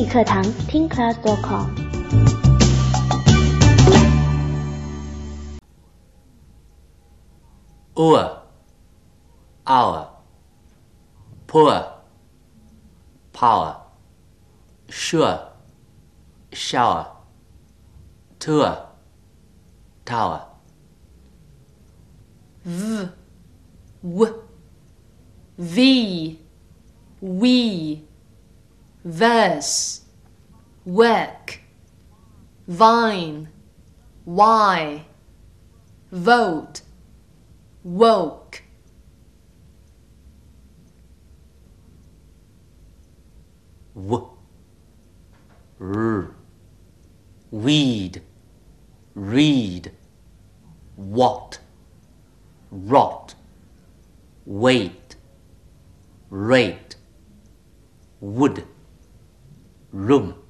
语课堂听 class.com。 Hour, hour, pour, power, sure, shower, tour, tower. V, w, v, we, verse, work, vine, why, vote, woke. W, r, weed, read, what, rot, wait, rate, wood, room.